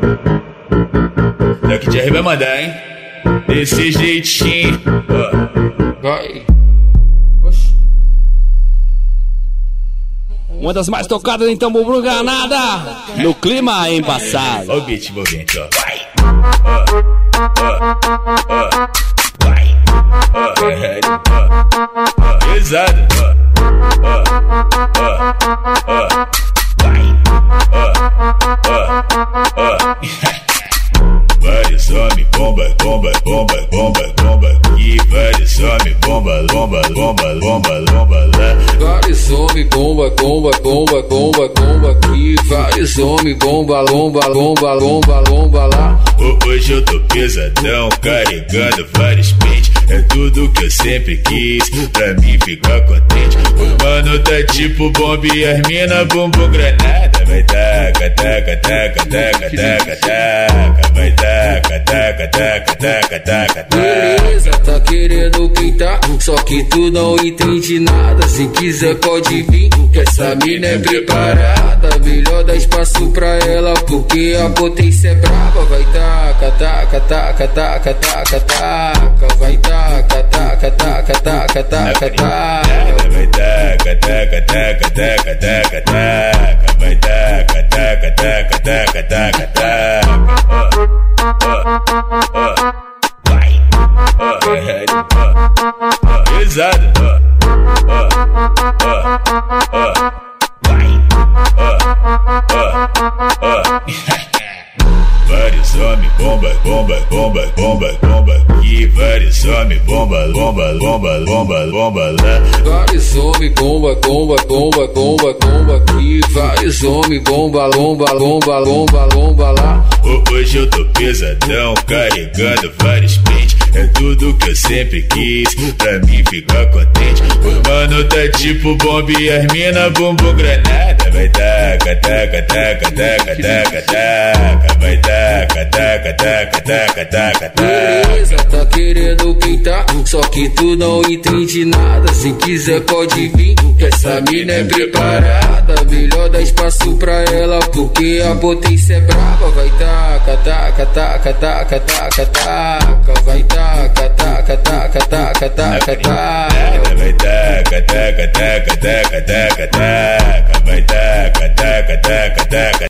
Daqui de vai mandar, hein? Desse jeitinho, Vai. Uma das mais tocadas então, Bumbum Granada. No clima embaçado. Ó o beat envolvente, ó. Vai. Pesado, vai. Vários homens, bomba. E vários homens, bomba lá. Vários homens, bomba. E vários homens, bomba lá. Hoje eu tô pesadão, carregando vários pentes. É tudo que eu sempre quis, pra mim ficar contente. O mano tá tipo bomba e as mina bumbum granada. Vai taca. Vai taca. Beleza, tá querendo pintar, só que tu não entende nada. Se quiser pode vir, que essa mina é preparada. Melhor dar espaço pra ela, porque a potência é brava. Vai taca. Vai taca. Vai pesado, vários homens, bomba. E vários homens, bomba lá. Vários homens, bomba. E vários homens, bomba lá. Hoje eu tô pesadão, carregando vários pentes. É tudo que eu sempre quis, pra mim ficar contente. O mano tá tipo bomba e as mina bumbum granada. Vai taca. Vai taca. Beleza, tá querendo pintar, só que tu não entende nada. Se quiser pode vir, que essa mina é preparada. Melhor dar espaço pra ela, porque a potência é brava. Vai taca. Vai taca. Vai taca.